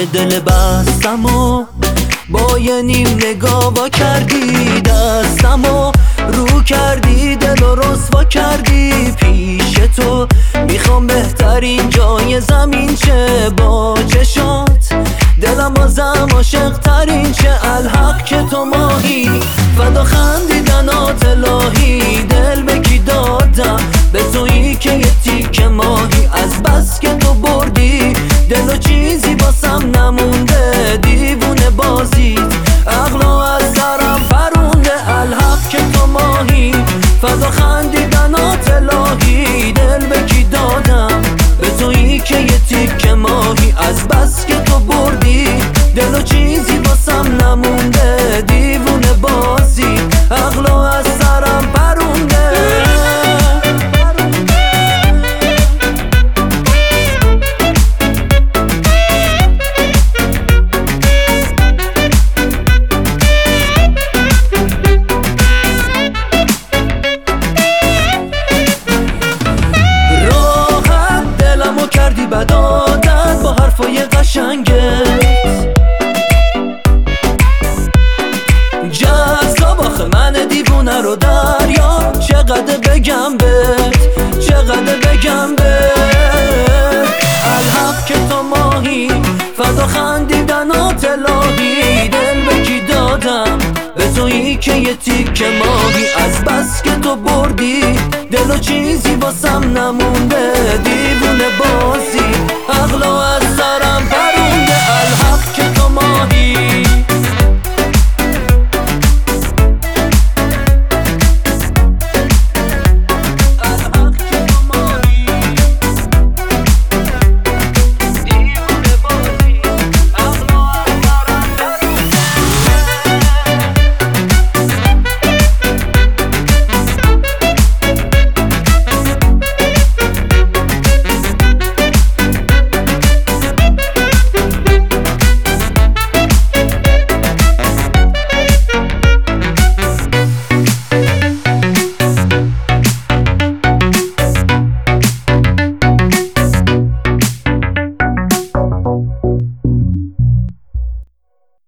دل بستم و با یه نیم نگاه وا کردی دستم و رو کردی دل و رسوا کردی پیش تو میخوام بهترین جای زمین چه با چشات دلم بازم عاشق ترین چه الحق که تو ماهی فدا خندیدنات الهی دل به کی دادم به تویی که یه تیکه ماهی از بس که تو بردی دل و چیزی باسم نمونده دیوونه بازی عقلو از سرم پرونده الحق که تو ماهی فدا خندیدنات الهی دل به کی دادم به تویی که یه تیکه ماهی از بس که تو بردی دل و چیزی باسم نمونده دیوونه بازی عقلو از سرم پرونده کردی بد عادت با حرفای قشنگت جذاب آخه من دیوونه رو دریا چقدر بگم بهت چقدر بگم بهت الحق که تو ماهی فدا خندیدنات الهی دل به کی دادم به تویی که یه تیکه ماهی از بس که تو بردی دل و چیزی باسم نمونده دیوونه بازی